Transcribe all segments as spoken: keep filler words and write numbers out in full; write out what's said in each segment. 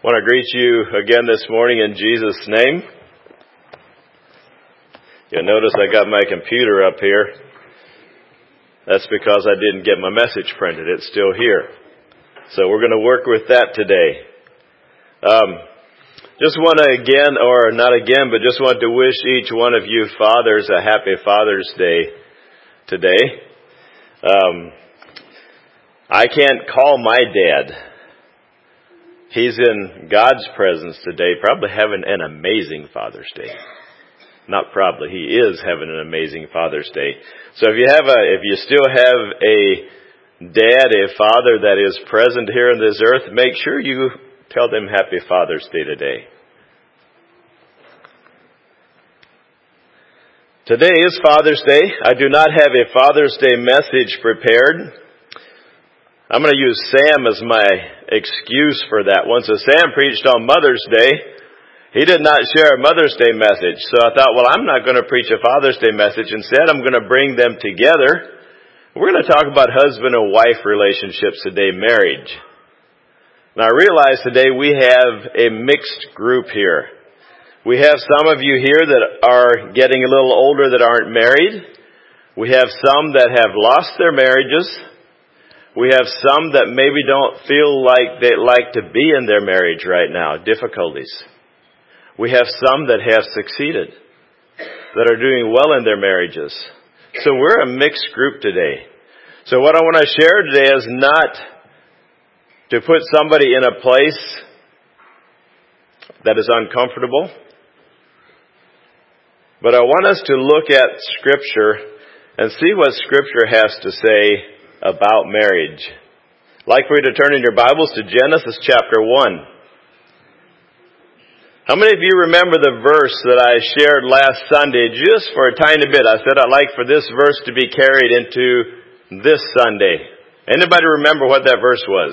I want to greet you again this morning in Jesus' name. You'll notice I got my computer up here. That's because I didn't get my message printed. It's still here. So we're going to work with that today. Um, just want to again, or not again, but just want to wish each one of you fathers a happy Father's Day today. Um, I can't call my dad. He's in God's presence today, probably having an amazing Father's Day. Not probably, he is having an amazing Father's Day. So if you have a, if you still have a dad, a father that is present here on this earth, make sure you tell them Happy Father's Day today. Today is Father's Day. I do not have a Father's Day message prepared. I'm going to use Sam as my excuse for that one. So Sam preached on Mother's Day. He did not share a Mother's Day message. So I thought, well, I'm not going to preach a Father's Day message. Instead, I'm going to bring them together. We're going to talk about husband and wife relationships today, marriage. Now, I realize today we have a mixed group here. We have some of you here that are getting a little older that aren't married. We have some that have lost their marriages. We have some that maybe don't feel like they like to be in their marriage right now, difficulties. We have some that have succeeded, that are doing well in their marriages. So we're a mixed group today. So what I want to share today is not to put somebody in a place that is uncomfortable, but I want us to look at Scripture and see what Scripture has to say about marriage. I'd like for you to turn in your Bibles to Genesis chapter one. How many of you remember the verse that I shared last Sunday just for a tiny bit? I said I'd like for this verse to be carried into this Sunday. Anybody remember what that verse was?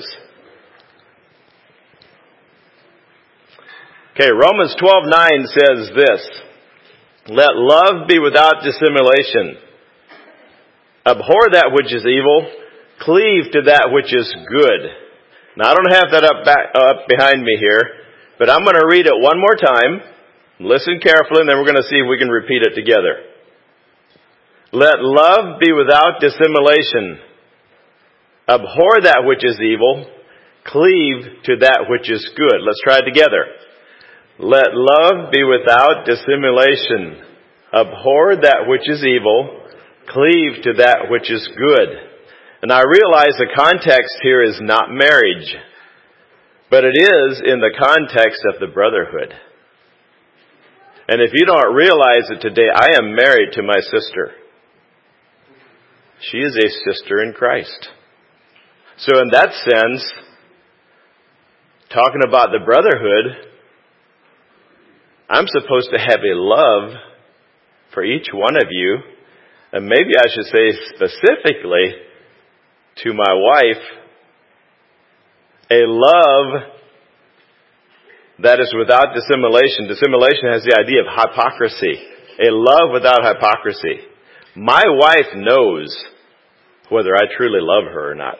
Okay, Romans twelve nine says this, "Let love be without dissimulation. Abhor that which is evil, cleave to that which is good." Now I don't have that up back, up behind me here, but I'm going to read it one more time. Listen carefully, and then we're going to see if we can repeat it together. Let love be without dissimulation. Abhor that which is evil, cleave to that which is good. Let's try it together. Let love be without dissimulation. Abhor that which is evil, cleave to that which is good. And I realize the context here is not marriage, but it is in the context of the brotherhood. And if you don't realize it today, I am married to my sister. She is a sister in Christ. So in that sense, talking about the brotherhood, I'm supposed to have a love for each one of you. And maybe I should say specifically to my wife, a love that is without dissimulation. Dissimulation has the idea of hypocrisy. A love without hypocrisy. My wife knows whether I truly love her or not.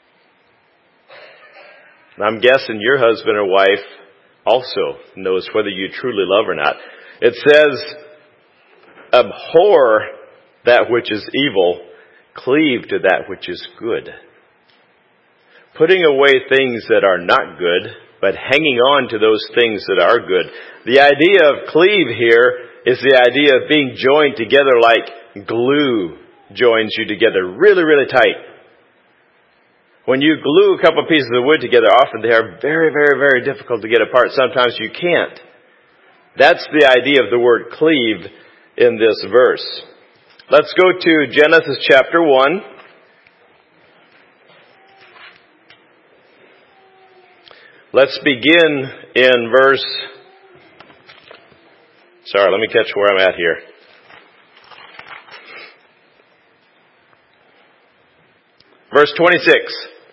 And I'm guessing your husband or wife also knows whether you truly love or not. It says, abhor that which is evil, cleave to that which is good. Putting away things that are not good, but hanging on to those things that are good. The idea of cleave here is the idea of being joined together like glue joins you together really, really tight. When you glue a couple pieces of wood together, often they are very, very, very difficult to get apart. Sometimes you can't. That's the idea of the word cleave in this verse. Let's go to Genesis chapter one. Let's begin in verse... Sorry, let me catch where I'm at here. Verse twenty-six.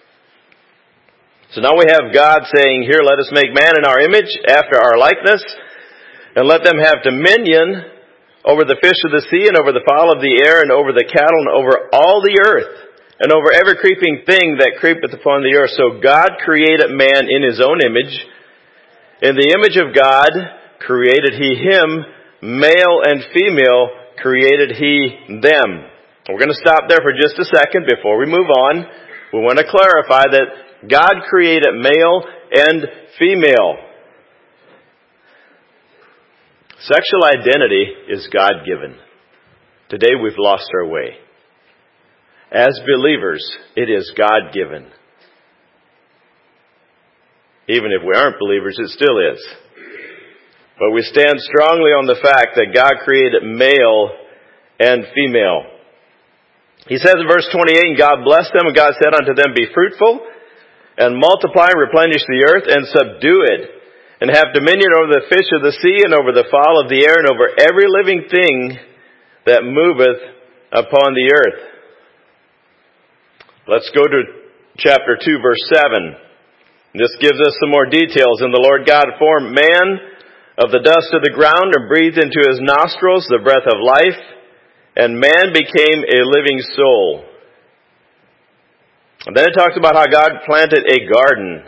So now we have God saying, "Here, let us make man in our image, after our likeness, and let them have dominion over the fish of the sea, and over the fowl of the air, and over the cattle, and over all the earth, and over every creeping thing that creepeth upon the earth." So God created man in His own image. In the image of God created He him, male and female created He them. We're going to stop there for just a second before we move on. We want to clarify that God created male and female. Sexual identity is God-given. Today we've lost our way. As believers, it is God-given. Even if we aren't believers, it still is. But we stand strongly on the fact that God created male and female. He says in verse twenty-eight, and God blessed them, and God said unto them, be fruitful, and multiply, and replenish the earth, and subdue it, and have dominion over the fish of the sea, and over the fowl of the air, and over every living thing that moveth upon the earth. Let's go to chapter two, verse seven. This gives us some more details. And the Lord God formed man of the dust of the ground, and breathed into his nostrils the breath of life, and man became a living soul. And then it talks about how God planted a garden.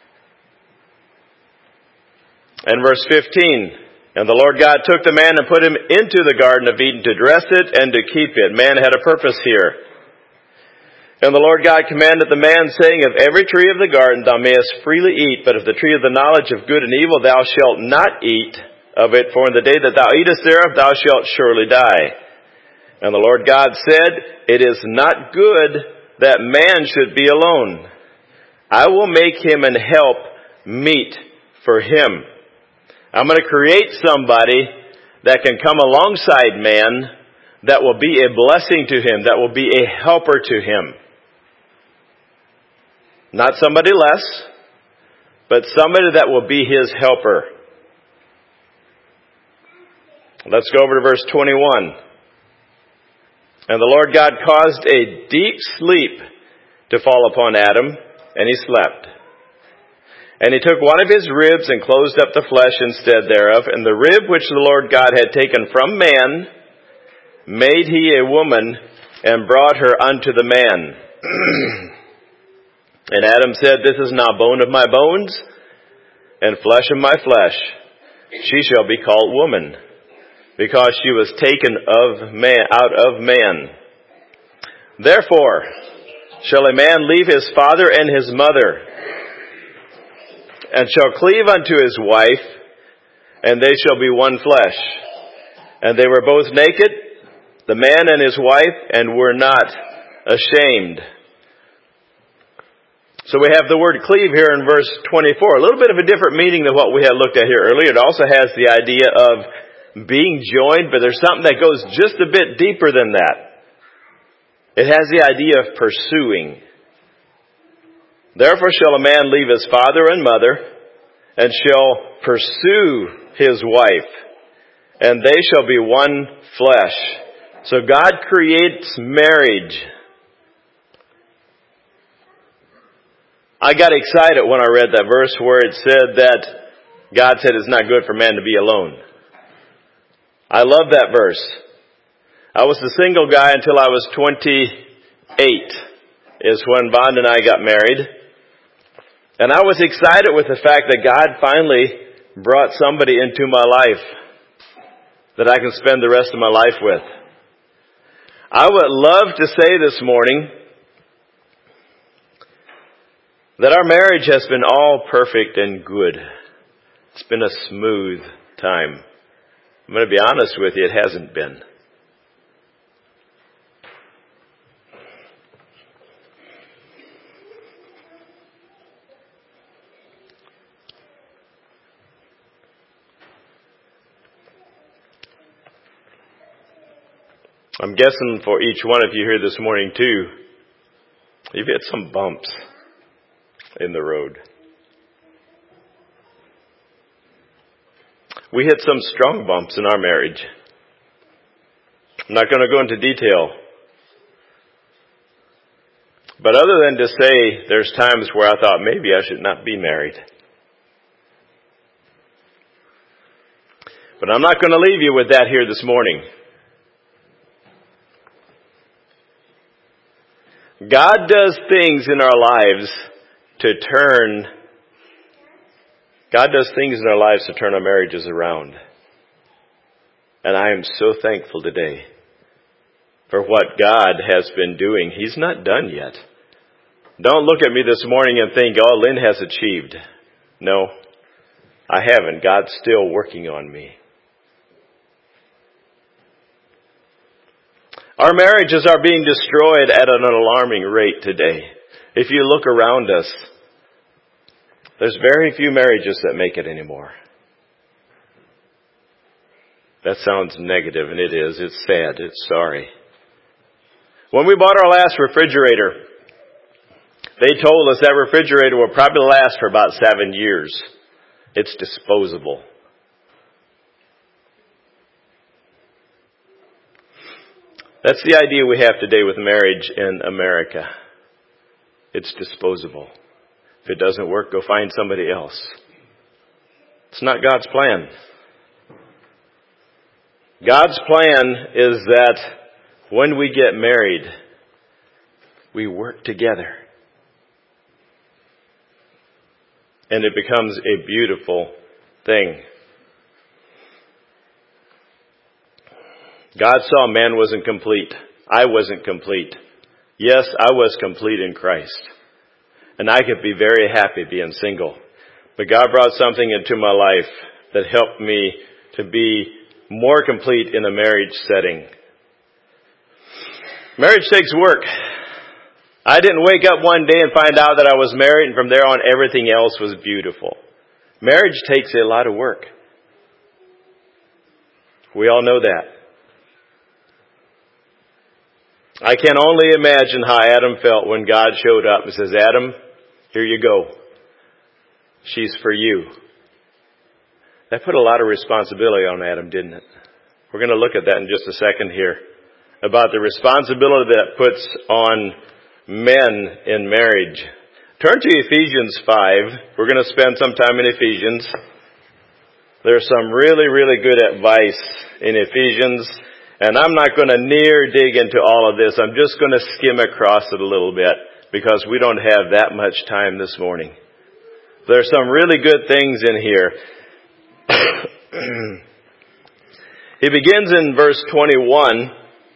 And verse fifteen, and the Lord God took the man and put him into the Garden of Eden to dress it and to keep it. Man had a purpose here. And the Lord God commanded the man, saying, of every tree of the garden thou mayest freely eat, but of the tree of the knowledge of good and evil thou shalt not eat of it, for in the day that thou eatest thereof thou shalt surely die. And the Lord God said, it is not good that man should be alone. I will make him an help meet for him. I'm going to create somebody that can come alongside man that will be a blessing to him, that will be a helper to him. Not somebody less, but somebody that will be his helper. Let's go over to verse twenty-one. And the Lord God caused a deep sleep to fall upon Adam, and he slept. And he took one of his ribs and closed up the flesh instead thereof, and the rib which the Lord God had taken from man made he a woman, and brought her unto the man. And Adam said, this is now bone of my bones, and flesh of my flesh. She shall be called woman, because she was taken of man, out of man. Therefore shall a man leave his father and his mother, and shall cleave unto his wife, and they shall be one flesh. And they were both naked, the man and his wife, and were not ashamed. So we have the word cleave here in verse twenty-four. A little bit of a different meaning than what we had looked at here earlier. It also has the idea of being joined, but there's something that goes just a bit deeper than that. It has the idea of pursuing. Therefore shall a man leave his father and mother, and shall pursue his wife, and they shall be one flesh. So God creates marriage. I got excited when I read that verse where it said that God said it's not good for man to be alone. I love that verse. I was a single guy until I was twenty-eight, is when Bond and I got married. And I was excited with the fact that God finally brought somebody into my life that I can spend the rest of my life with. I would love to say this morning that our marriage has been all perfect and good. It's been a smooth time. I'm going to be honest with you, it hasn't been. I'm guessing for each one of you here this morning too, you've hit some bumps in the road. We hit some strong bumps in our marriage. I'm not going to go into detail. But other than to say there's times where I thought maybe I should not be married. But I'm not going to leave you with that here this morning. God does things in our lives to turn God does things in our lives to turn our marriages around. And I am so thankful today for what God has been doing. He's not done yet. Don't look at me this morning and think, oh, Lynn has achieved. No, I haven't. God's still working on me. Our marriages are being destroyed at an alarming rate today. If you look around us, there's very few marriages that make it anymore. That sounds negative, and it is. It's sad. It's sorry. When we bought our last refrigerator, they told us that refrigerator will probably last for about seven years. It's disposable. That's the idea we have today with marriage in America. It's disposable. If it doesn't work, go find somebody else. It's not God's plan. God's plan is that when we get married, we work together. And it becomes a beautiful thing. God saw man wasn't complete. I wasn't complete. Yes, I was complete in Christ. And I could be very happy being single. But God brought something into my life that helped me to be more complete in a marriage setting. Marriage takes work. I didn't wake up one day and find out that I was married and from there on everything else was beautiful. Marriage takes a lot of work. We all know that. I can only imagine how Adam felt when God showed up and says, Adam, here you go. She's for you. That put a lot of responsibility on Adam, didn't it? We're going to look at that in just a second here. About the responsibility that puts on men in marriage. Turn to Ephesians five. We're going to spend some time in Ephesians. There's some really, really good advice in Ephesians. And I'm not going to near dig into all of this. I'm just going to skim across it a little bit because we don't have that much time this morning. There's some really good things in here. He begins in verse twenty-one.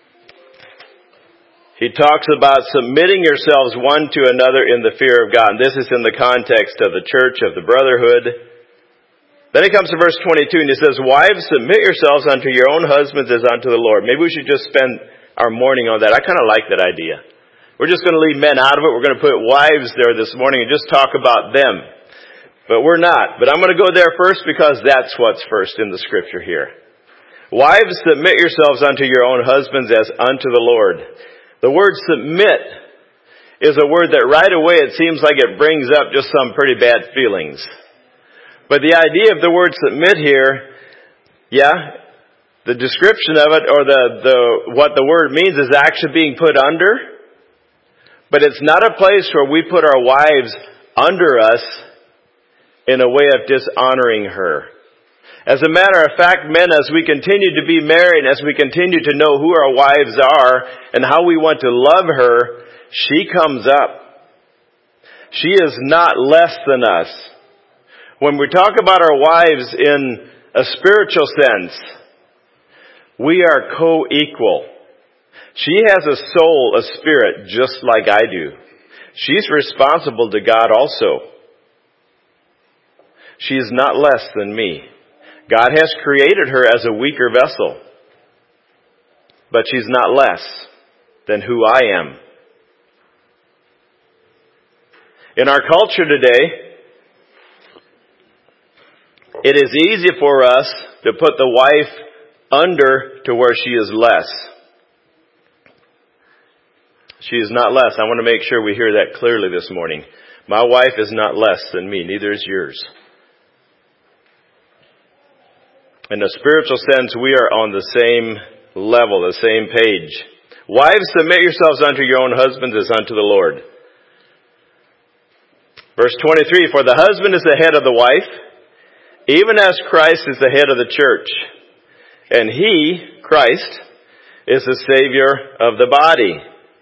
He talks about submitting yourselves one to another in the fear of God. And this is in the context of the church, of the brotherhood. Then he comes to verse twenty-two and he says, wives, submit yourselves unto your own husbands as unto the Lord. Maybe we should just spend our morning on that. I kind of like that idea. We're just going to leave men out of it. We're going to put wives there this morning and just talk about them. But we're not. But I'm going to go there first because that's what's first in the scripture here. Wives, submit yourselves unto your own husbands as unto the Lord. The word submit is a word that right away it seems like it brings up just some pretty bad feelings. But the idea of the word submit here, yeah, the description of it or the, the what the word means is actually being put under. But it's not a place where we put our wives under us in a way of dishonoring her. As a matter of fact, men, as we continue to be married, as we continue to know who our wives are and how we want to love her, she comes up. She is not less than us. When we talk about our wives in a spiritual sense, we are co-equal. She has a soul, a spirit, just like I do. She's responsible to God also. She is not less than me. God has created her as a weaker vessel. But she's not less than who I am. In our culture today, it is easy for us to put the wife under to where she is less. She is not less. I want to make sure we hear that clearly this morning. My wife is not less than me. Neither is yours. In a spiritual sense, we are on the same level, the same page. Wives, submit yourselves unto your own husbands as unto the Lord. Verse twenty-three, for the husband is the head of the wife, even as Christ is the head of the church. And he, Christ, is the Savior of the body.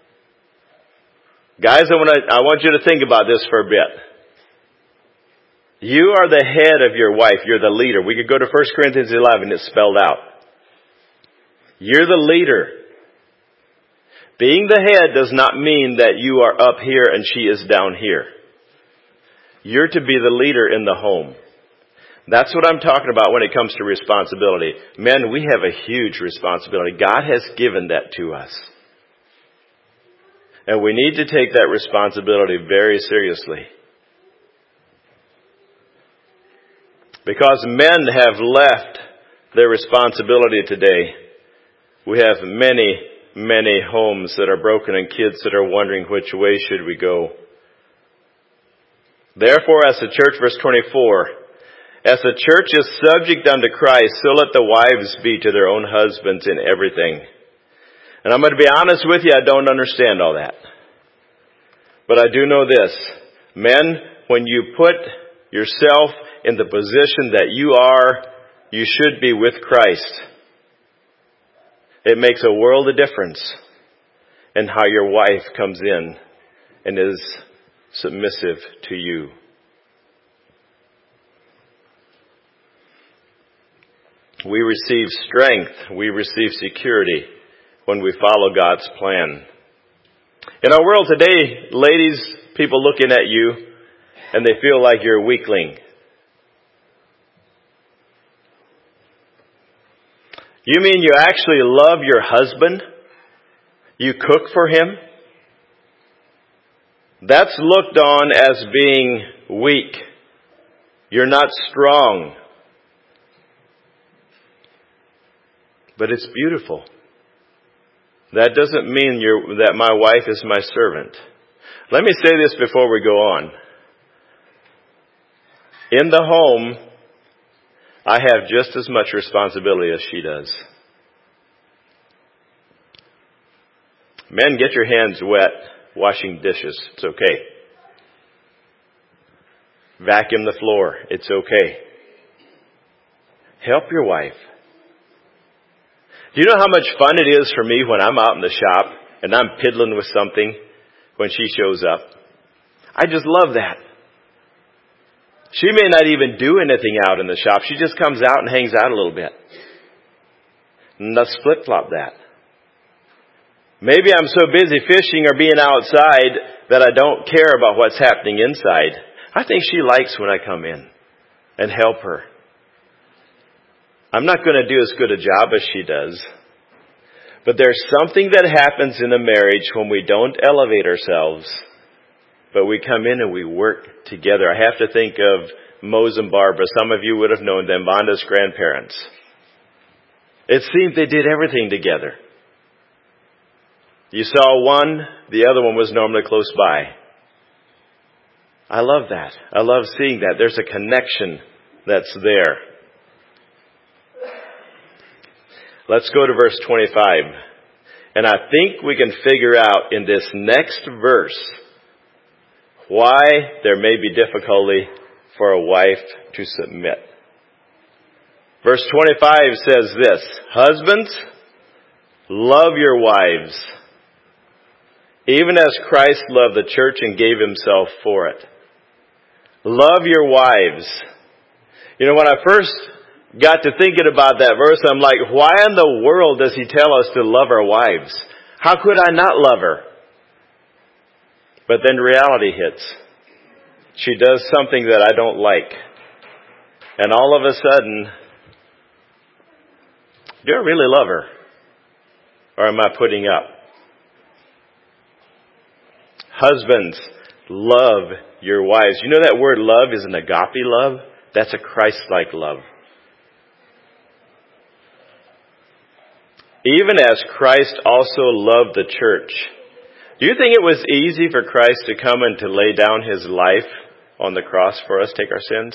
Guys, I want to, I want you to think about this for a bit. You are the head of your wife. You're the leader. We could go to First Corinthians eleven. It's spelled out. You're the leader. Being the head does not mean that you are up here and she is down here. You're to be the leader in the home. That's what I'm talking about when it comes to responsibility. Men, we have a huge responsibility. God has given that to us. And we need to take that responsibility very seriously. Because men have left their responsibility today. We have many, many homes that are broken and kids that are wondering which way should we go. Therefore, as the church, verse twenty-four, as the church is subject unto Christ, so let the wives be to their own husbands in everything. And I'm going to be honest with you, I don't understand all that. But I do know this. Men, when you put yourself in the position that you are, you should be with Christ. It makes a world of difference in how your wife comes in and is submissive to you. We receive strength, we receive security when we follow God's plan. In our world today, ladies, people looking at you and they feel like you're a weakling. You mean you actually love your husband? You cook for him? That's looked on as being weak. You're not strong. But it's beautiful. That doesn't mean you're, that my wife is my servant. Let me say this before we go on. In the home, I have just as much responsibility as she does. Men, get your hands wet washing dishes. It's okay. Vacuum the floor. It's okay. Help your wife. Do you know how much fun it is for me when I'm out in the shop and I'm piddling with something when she shows up? I just love that. She may not even do anything out in the shop. She just comes out and hangs out a little bit. And let's flip-flop that. Maybe I'm so busy fishing or being outside that I don't care about what's happening inside. I think she likes when I come in and help her. I'm not going to do as good a job as she does. But there's something that happens in a marriage when we don't elevate ourselves, but we come in and we work together. I have to think of Mose and Barbara. Some of you would have known them, Vonda's grandparents. It seemed they did everything together. You saw one, the other one was normally close by. I love that. I love seeing that. There's a connection that's there. Let's go to verse twenty-five. And I think we can figure out in this next verse why there may be difficulty for a wife to submit. Verse twenty-five says this, husbands, love your wives, even as Christ loved the church and gave himself for it. Love your wives. You know, when I first got to thinking about that verse, I'm like, why in the world does he tell us to love our wives? How could I not love her? But then reality hits. She does something that I don't like. And all of a sudden, do I really love her? Or am I putting up? Husbands, love your wives. You know that word love is an agape love? That's a Christ-like love. Even as Christ also loved the church. Do you think it was easy for Christ to come and to lay down his life on the cross for us, take our sins?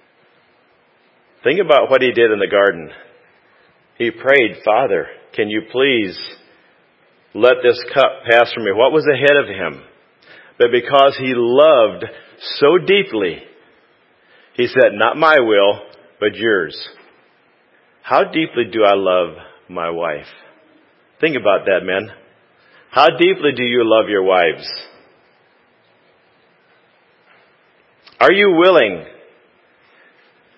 Think about what he did in the garden. He prayed, Father, can you please let this cup pass from me? What was ahead of him? But because he loved so deeply, he said, not my will, but yours. How deeply do I love my wife? Think about that, men. How deeply do you love your wives? Are you willing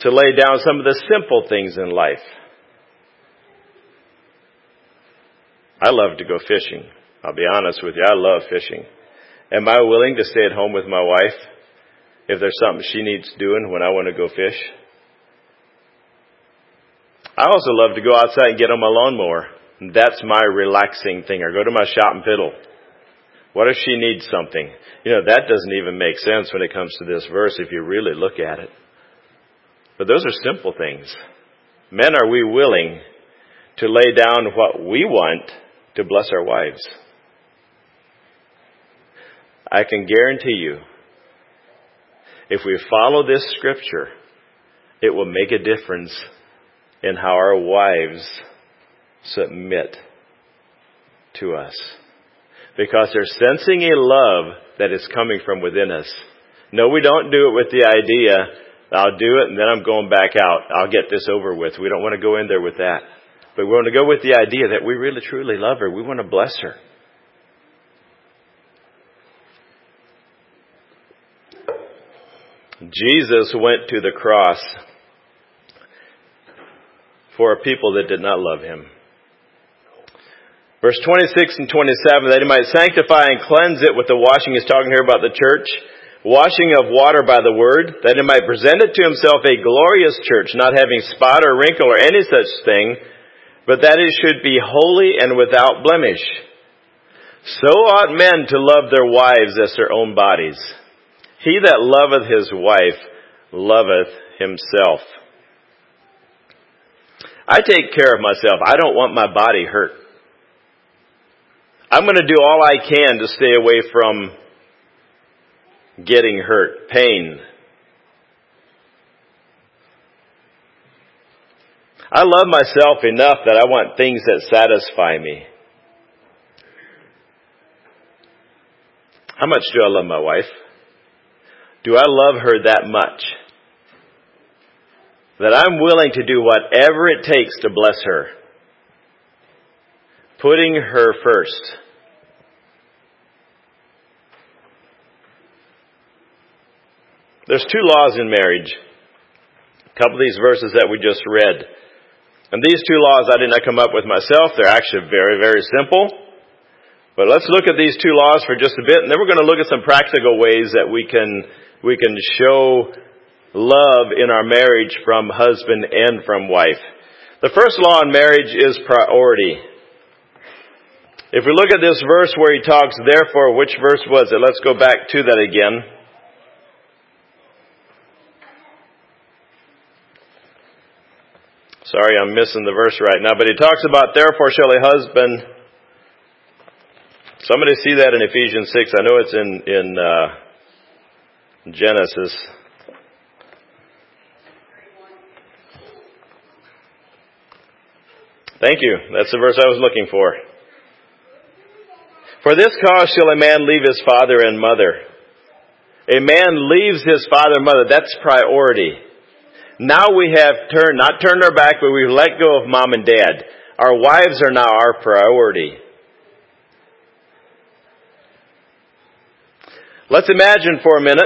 to lay down some of the simple things in life. I love to go fishing. I'll be honest with you, I love fishing. Am I willing to stay at home with my wife if there's something she needs doing when I want to go fish? I also love to go outside and get on my lawnmower. That's my relaxing thing. Or go to my shop and piddle. What if she needs something? You know, that doesn't even make sense when it comes to this verse if you really look at it. But those are simple things. Men, are we willing to lay down what we want to bless our wives? I can guarantee you, if we follow this scripture, it will make a difference in how our wives submit to us. Because they're sensing a love that is coming from within us. No, we don't do it with the idea, I'll do it and then I'm going back out. I'll get this over with. We don't want to go in there with that. But we want to go with the idea that we really truly love her. We want to bless her. Jesus went to the cross for a people that did not love him. Verse twenty-six and twenty-seven, that he might sanctify and cleanse it with the washing. He's talking here about the church. Washing of water by the word, that he might present it to himself a glorious church, not having spot or wrinkle or any such thing, but that it should be holy and without blemish. So ought men to love their wives as their own bodies. He that loveth his wife loveth himself. I take care of myself. I don't want my body hurt. I'm going to do all I can to stay away from getting hurt, pain. I love myself enough that I want things that satisfy me. How much do I love my wife? Do I love her that much that I'm willing to do whatever it takes to bless her? Putting her first. There's two laws in marriage. A couple of these verses that we just read. And these two laws I did not come up with myself. They're actually very, very simple. But let's look at these two laws for just a bit, and then we're going to look at some practical ways that we can we can show love in our marriage from husband and from wife. The first law in marriage is priority. If we look at this verse where he talks, therefore, which verse was it? Let's go back to that again. Sorry, I'm missing the verse right now. But he talks about, therefore shall a husband... Somebody see that in Ephesians six. I know it's in, in uh, Genesis. Thank you. That's the verse I was looking for. For this cause shall a man leave his father and mother. A man leaves his father and mother. That's priority. Now we have turned, not turned our back, but we've let go of mom and dad. Our wives are now our priority. Let's imagine for a minute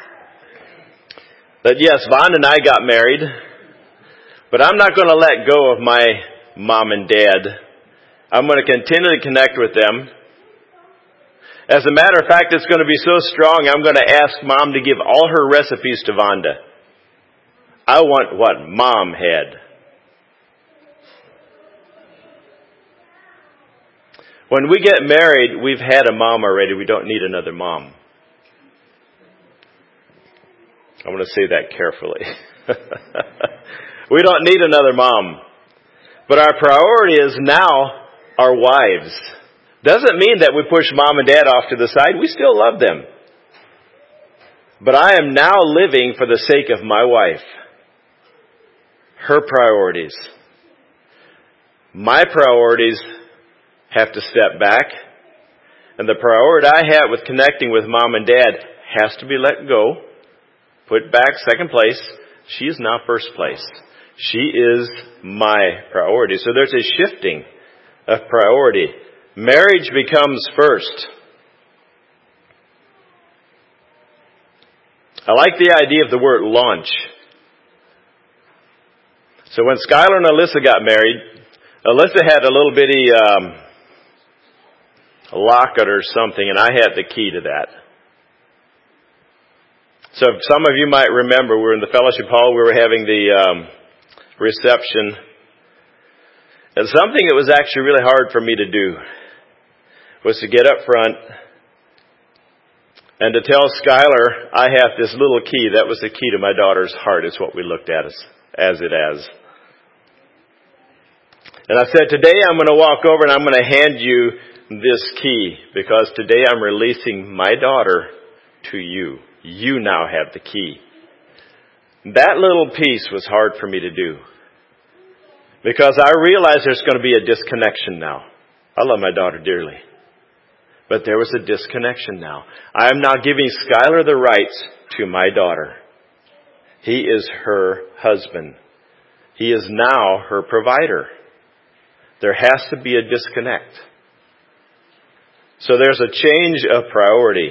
that yes, Vaughn and I got married, but I'm not going to let go of my mom and dad. I'm going to continue to connect with them. As a matter of fact, it's going to be so strong, I'm going to ask Mom to give all her recipes to Vonda. I want what Mom had. When we get married, we've had a mom already. We don't need another mom. I want to say that carefully. We don't need another mom. But our priority is now our wives. Doesn't mean that we push mom and dad off to the side. We still love them. But I am now living for the sake of my wife. Her priorities. My priorities have to step back. And the priority I have with connecting with mom and dad has to be let go. Put back second place. She is now first place. She is my priority. So there's a shifting of priority. Marriage becomes first. I like the idea of the word launch. So when Skylar and Alyssa got married, Alyssa had a little bitty um, locket or something, and I had the key to that. So some of you might remember, we were in the fellowship hall, we were having the um, reception. And something that was actually really hard for me to do was to get up front and to tell Skylar, I have this little key. That was the key to my daughter's heart, is what we looked at as, as it as. And I said, today I'm going to walk over and I'm going to hand you this key, because today I'm releasing my daughter to you. You now have the key. That little piece was hard for me to do, because I realized there's going to be a disconnection now. I love my daughter dearly, but there was a disconnection now. I am now giving Skylar the rights to my daughter. He is her husband. He is now her provider. There has to be a disconnect. So there's a change of priority.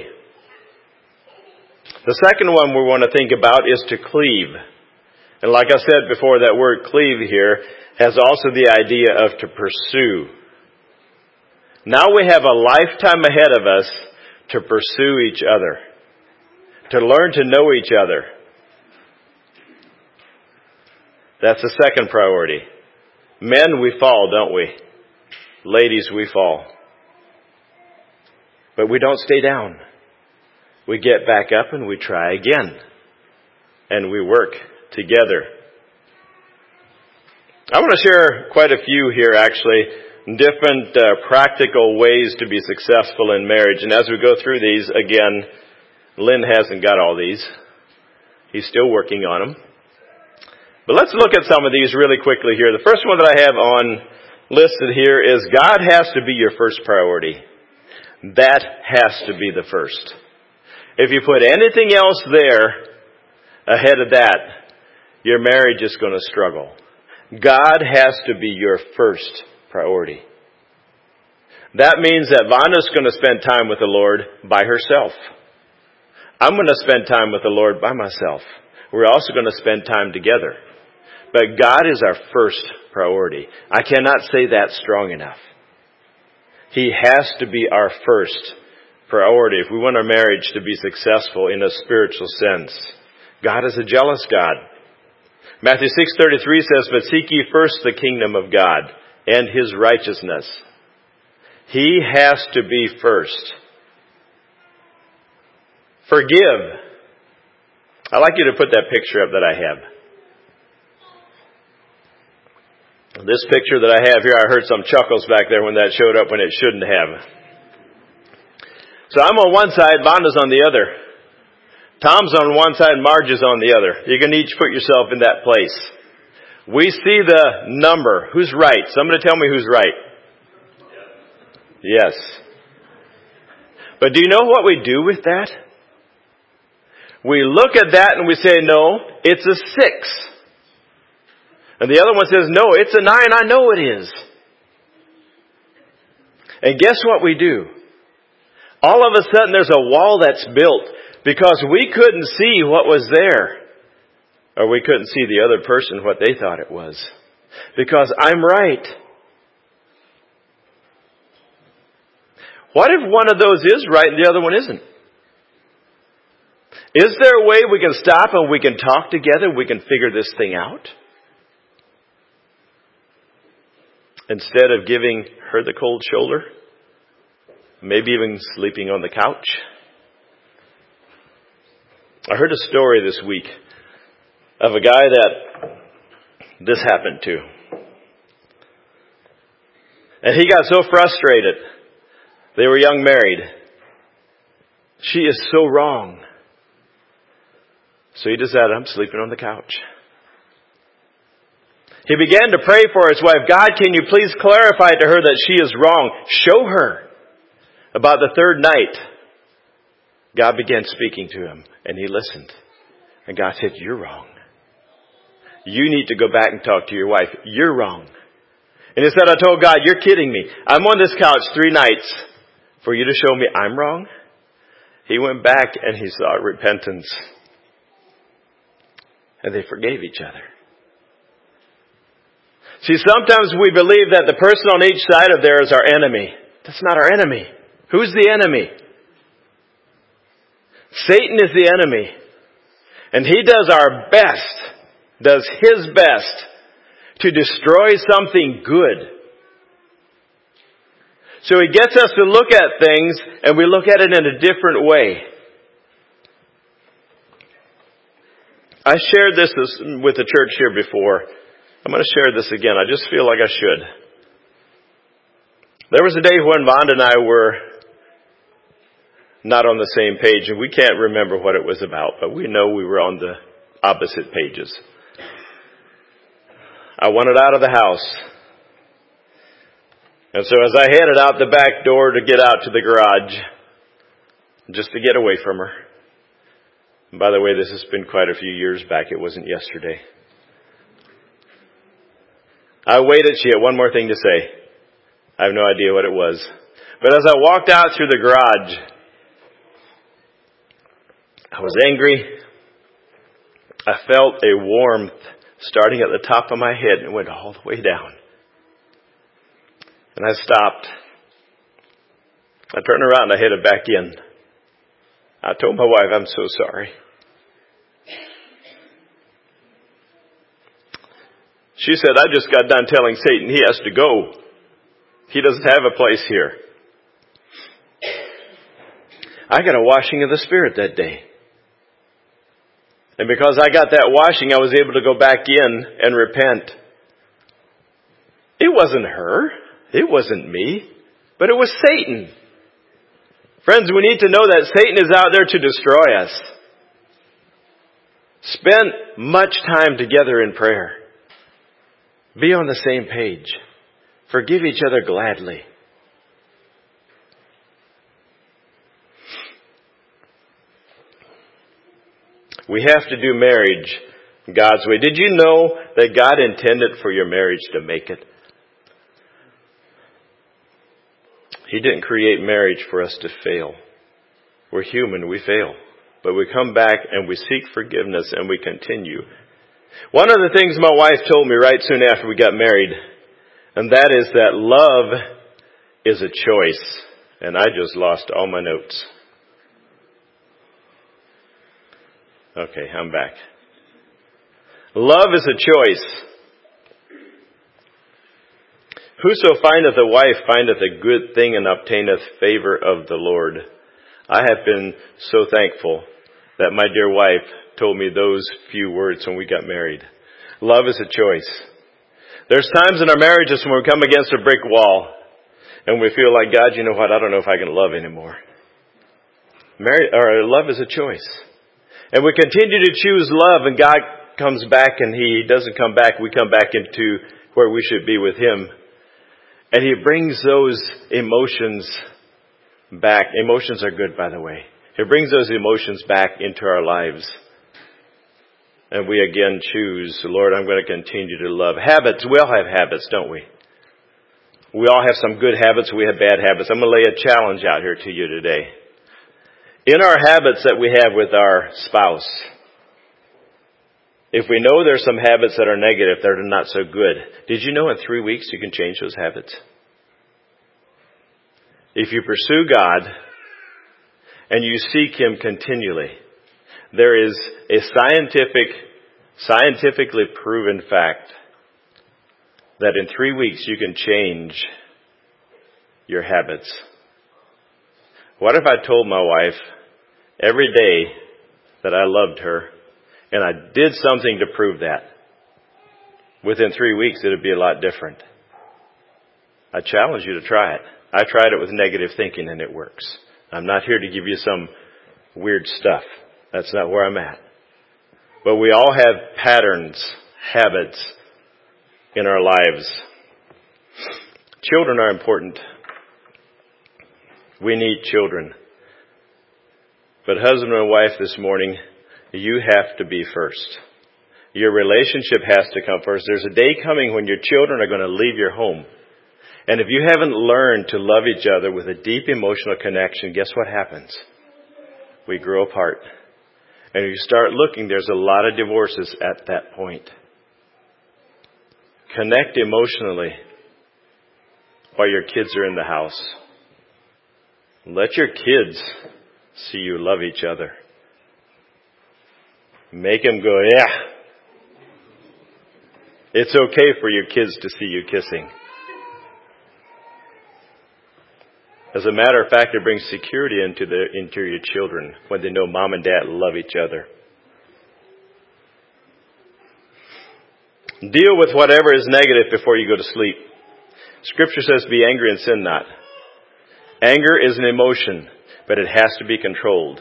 The second one we want to think about is to cleave. And like I said before, that word cleave here has also the idea of to pursue. Now we have a lifetime ahead of us to pursue each other, to learn to know each other. That's the second priority. Men, we fall, don't we? Ladies, we fall. But we don't stay down. We get back up and we try again. And we work together. I want to share quite a few here, actually, different uh, practical ways to be successful in marriage. And as we go through these, again, Lynn hasn't got all these. He's still working on them. But let's look at some of these really quickly here. The first one that I have on listed here is God has to be your first priority. That has to be the first. If you put anything else there ahead of that, your marriage is going to struggle. God has to be your first priority. That means that Vonda's going to spend time with the Lord by herself. I'm going to spend time with the Lord by myself. We're also going to spend time together. But God is our first priority. I cannot say that strong enough. He has to be our first priority if we want our marriage to be successful in a spiritual sense. God is a jealous God. Matthew six thirty-three says, "But seek ye first the kingdom of God and His righteousness." He has to be first. Forgive. I'd like you to put that picture up that I have. This picture that I have here, I heard some chuckles back there when that showed up when it shouldn't have. So I'm on one side, Vonda's on the other. Tom's on one side, Marge is on the other. You can each put yourself in that place. We see the number. Who's right? Somebody tell me who's right. Yes. But do you know what we do with that? We look at that and we say, no, it's a six. And the other one says, no, it's a nine. I know it is. And guess what we do? All of a sudden there's a wall that's built because we couldn't see what was there. Or we couldn't see the other person what they thought it was. Because I'm right. What if one of those is right and the other one isn't? Is there a way we can stop and we can talk together, we can figure this thing out? Instead of giving her the cold shoulder, maybe even sleeping on the couch. I heard a story this week of a guy that this happened to. And he got so frustrated. They were young married. She is so wrong. So he decided, I'm sleeping on the couch. He began to pray for his wife. God, can you please clarify to her that she is wrong? Show her. About the third night, God began speaking to him, and he listened. And God said, you're wrong. You need to go back and talk to your wife. You're wrong. And he said, I told God, you're kidding me. I'm on this couch three nights for you to show me I'm wrong. He went back and he sought repentance. And they forgave each other. See, sometimes we believe that the person on each side of there is our enemy. That's not our enemy. Who's the enemy? Satan is the enemy. And he does our best, does his best to destroy something good. So he gets us to look at things and we look at it in a different way. I shared this with the church here before. I'm going to share this again. I just feel like I should. There was a day when Vonda and I were not on the same page, and we can't remember what it was about, but we know we were on the opposite pages. I wanted out of the house. And so as I headed out the back door to get out to the garage, just to get away from her. And by the way, this has been quite a few years back. It wasn't yesterday. I waited. She had one more thing to say. I have no idea what it was. But as I walked out through the garage, I was angry. I felt a warmth starting at the top of my head and went all the way down. And I stopped. I turned around and I headed back in. I told my wife, I'm so sorry. She said, I just got done telling Satan he has to go. He doesn't have a place here. I got a washing of the Spirit that day. And because I got that washing, I was able to go back in and repent. It wasn't her. It wasn't me. But it was Satan. Friends, we need to know that Satan is out there to destroy us. Spend much time together in prayer. Be on the same page. Forgive each other gladly. We have to do marriage God's way. Did you know that God intended for your marriage to make it? He didn't create marriage for us to fail. We're human, we fail. But we come back and we seek forgiveness and we continue. One of the things my wife told me right soon after we got married, and that is that love is a choice. And I just lost all my notes. Okay, I'm back. Love is a choice. Whoso findeth a wife findeth a good thing and obtaineth favor of the Lord. I have been so thankful that my dear wife told me those few words when we got married. Love is a choice. There's times in our marriages when we come against a brick wall and we feel like, God, you know what? I don't know if I can love anymore. Marriage, or love is a choice. And we continue to choose love and God comes back and He doesn't come back. We come back into where we should be with Him. And He brings those emotions back. Emotions are good, by the way. He brings those emotions back into our lives. And we again choose, Lord, I'm going to continue to love. Habits, we all have habits, don't we? We all have some good habits, we have bad habits. I'm going to lay a challenge out here to you today. In our habits that we have with our spouse, if we know there's some habits that are negative, that are not so good, did you know in three weeks you can change those habits? If you pursue God and you seek Him continually, there is a scientific, scientifically proven fact that in three weeks you can change your habits. What if I told my wife every day that I loved her and I did something to prove that? Within three weeks it would be a lot different. I challenge you to try it. I tried it with negative thinking and it works. I'm not here to give you some weird stuff. That's not where I'm at. But we all have patterns, habits in our lives. Children are important. We need children. But husband and wife this morning, you have to be first. Your relationship has to come first. There's a day coming when your children are going to leave your home. And if you haven't learned to love each other with a deep emotional connection, guess what happens? We grow apart. And if you start looking, there's a lot of divorces at that point. Connect emotionally while your kids are in the house. Let your kids see you love each other. Make them go, yeah. It's okay for your kids to see you kissing. As a matter of fact, it brings security into the into your children when they know mom and dad love each other. Deal with whatever is negative before you go to sleep. Scripture says, be angry and sin not. Anger is an emotion, but it has to be controlled.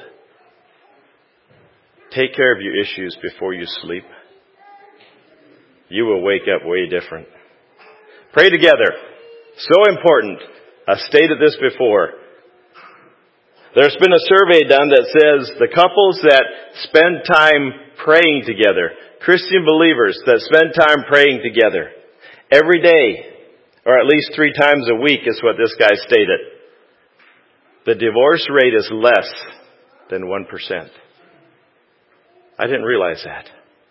Take care of your issues before you sleep. You will wake up way different. Pray together. So important. I've stated this before. There's been a survey done that says the couples that spend time praying together, Christian believers that spend time praying together every day, or at least three times a week is what this guy stated. The divorce rate is less than one percent. I didn't realize that.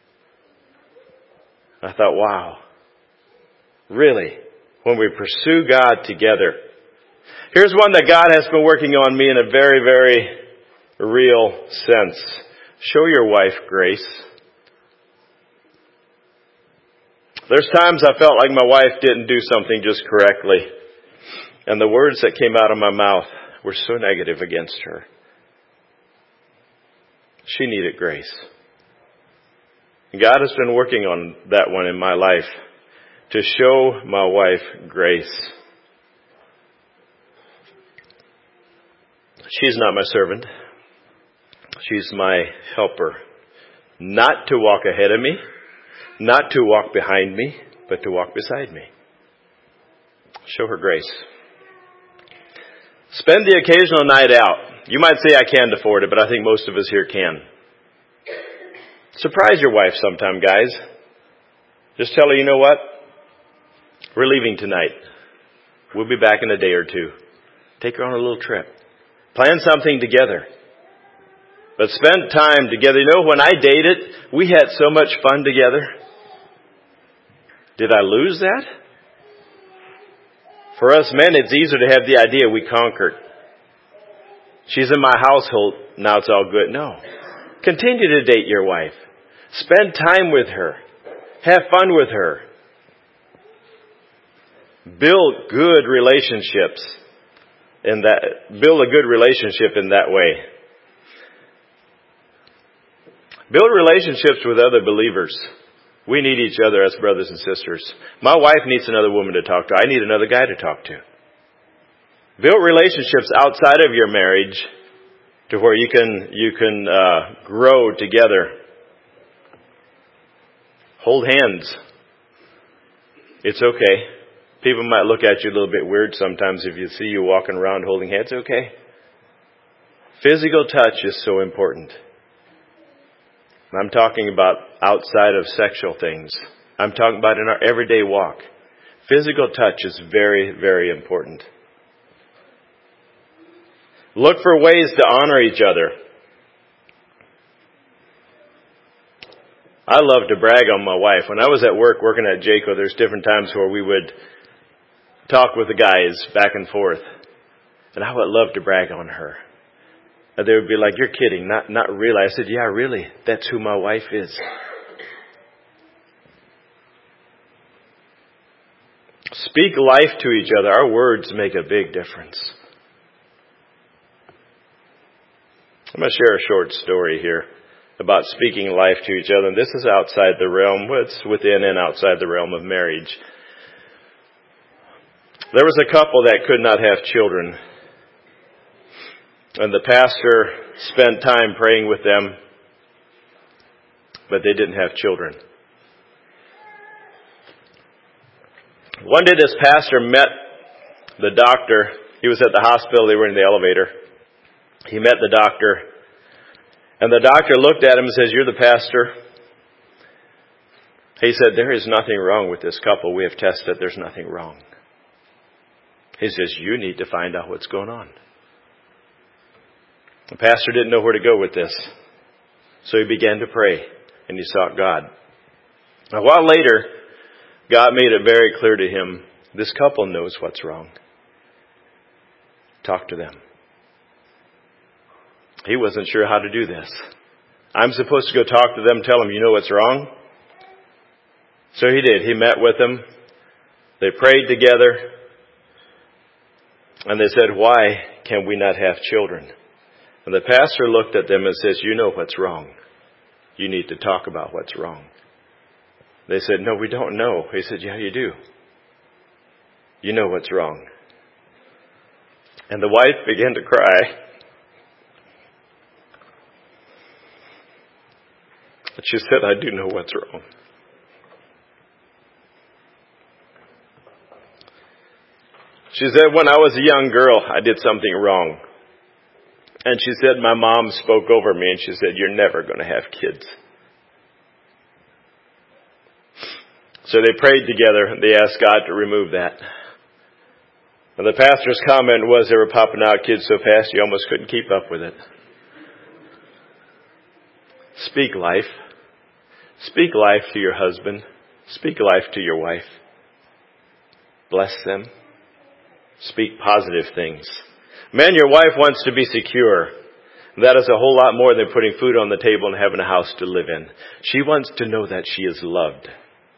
I thought, wow. Really? When we pursue God together. Here's one that God has been working on me in a very, very real sense. Show your wife grace. There's times I felt like my wife didn't do something just correctly. And the words that came out of my mouth were so negative against her. She needed grace. And God has been working on that one in my life to show my wife grace. She's not my servant. She's my helper. Not to walk ahead of me, not to walk behind me, but to walk beside me. Show her grace. Spend the occasional night out. You might say I can't afford it, but I think most of us here can. Surprise your wife sometime, guys. Just tell her, you know what? We're leaving tonight. We'll be back in a day or two. Take her on a little trip. Plan something together. But spend time together. You know, when I dated, we had so much fun together. Did I lose that? For us men, it's easier to have the idea we conquered. She's in my household, now it's all good. No. Continue to date your wife. Spend time with her. Have fun with her. Build good relationships in that, build a good relationship in that way. Build relationships with other believers. We need each other as brothers and sisters. My wife needs another woman to talk to. I need another guy to talk to. Build relationships outside of your marriage to where you can, you can, uh, grow together. Hold hands. It's okay. People might look at you a little bit weird sometimes if you see you walking around holding hands. Okay. Physical touch is so important. I'm talking about outside of sexual things. I'm talking about in our everyday walk. Physical touch is very, very important. Look for ways to honor each other. I love to brag on my wife. When I was at work working at Jayco, there's different times where we would talk with the guys back and forth. And I would love to brag on her. And they would be like, you're kidding, not not really. I said, yeah, really. That's who my wife is. Speak life to each other. Our words make a big difference. I'm going to share a short story here about speaking life to each other. And this is outside the realm, it's within and outside the realm of marriage. There was a couple that could not have children. And the pastor spent time praying with them, but they didn't have children. One day this pastor met the doctor. He was at the hospital. They were in the elevator. He met the doctor. And the doctor looked at him and says, you're the pastor? He said, there is nothing wrong with this couple. We have tested. There's nothing wrong. He says, you need to find out what's going on. The pastor didn't know where to go with this. So he began to pray and he sought God. A while later, God made it very clear to him, this couple knows what's wrong. Talk to them. He wasn't sure how to do this. I'm supposed to go talk to them, tell them, you know what's wrong? So he did. He met with them. They prayed together. And they said, why can we not have children? And the pastor looked at them and says, you know what's wrong. You need to talk about what's wrong. They said, no, we don't know. He said, yeah, you do. You know what's wrong. And the wife began to cry. She said, I do know what's wrong. She said, when I was a young girl, I did something wrong. And she said, my mom spoke over me and she said, you're never going to have kids. So they prayed together and they asked God to remove that. And the pastor's comment was they were popping out kids so fast you almost couldn't keep up with it. Speak life. Speak life to your husband. Speak life to your wife. Bless them. Speak positive things. Man, your wife wants to be secure. That is a whole lot more than putting food on the table and having a house to live in. She wants to know that she is loved.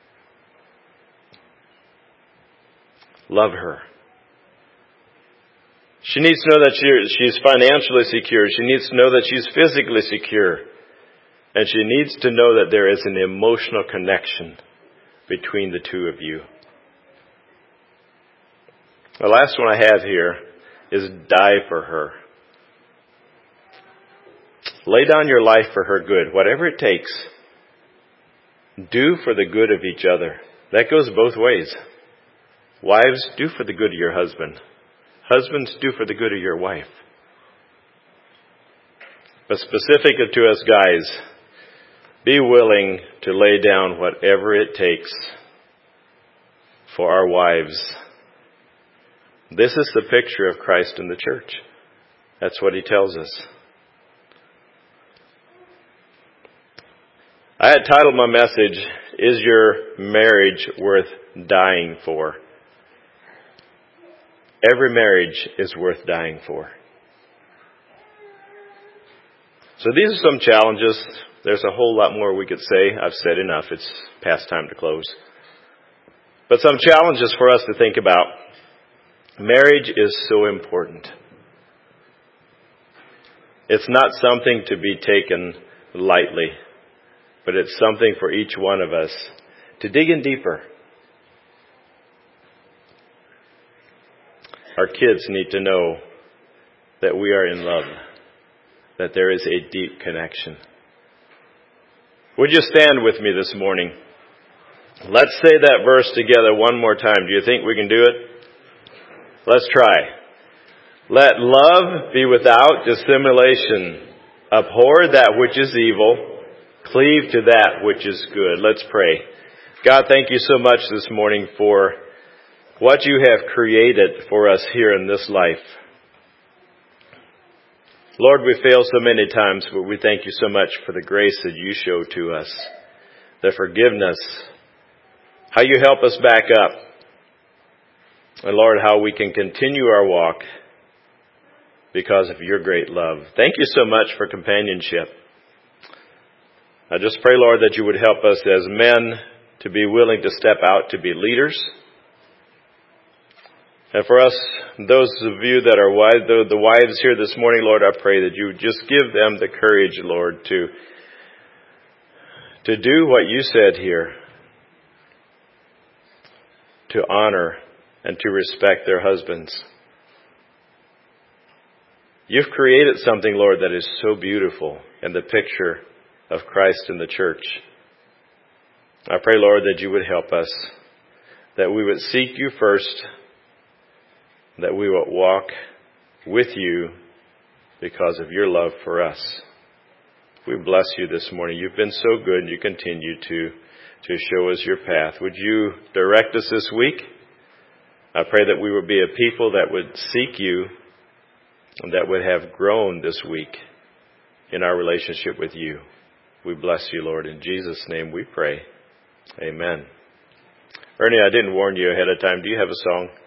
Love her. She needs to know that she, she's financially secure. She needs to know that she's physically secure. And she needs to know that there is an emotional connection between the two of you. The last one I have here is die for her. Lay down your life for her good, whatever it takes. Do for the good of each other. That goes both ways. Wives, do for the good of your husband. Husbands, do for the good of your wife. But specific to us guys, be willing to lay down whatever it takes for our wives. This is the picture of Christ in the church. That's what he tells us. I had titled my message, Is Your Marriage Worth Dying For? Every marriage is worth dying for. So these are some challenges. There's a whole lot more we could say. I've said enough. It's past time to close. But some challenges for us to think about. Marriage is so important. It's not something to be taken lightly, but it's something for each one of us to dig in deeper. Our kids need to know that we are in love, that there is a deep connection. Would you stand with me this morning? Let's say that verse together one more time. Do you think we can do it? Let's try. Let love be without dissimulation. Abhor that which is evil. Cleave to that which is good. Let's pray. God, thank you so much this morning for what you have created for us here in this life. Lord, we fail so many times, but we thank you so much for the grace that you show to us, the forgiveness, how you help us back up, and Lord, how we can continue our walk because of your great love. Thank you so much for companionship. I just pray, Lord, that you would help us as men to be willing to step out to be leaders. And for us, those of you that are wives, the, the wives here this morning, Lord, I pray that you just give them the courage, Lord, to, to do what you said here, to honor and to respect their husbands. You've created something, Lord, that is so beautiful in the picture of Christ in the church. I pray, Lord, that you would help us, that we would seek you first, that we will walk with you because of your love for us. We bless you this morning. You've been so good and you continue to, to show us your path. Would you direct us this week? I pray that we would be a people that would seek you and that would have grown this week in our relationship with you. We bless you, Lord. In Jesus' name we pray. Amen. Ernie, I didn't warn you ahead of time. Do you have a song?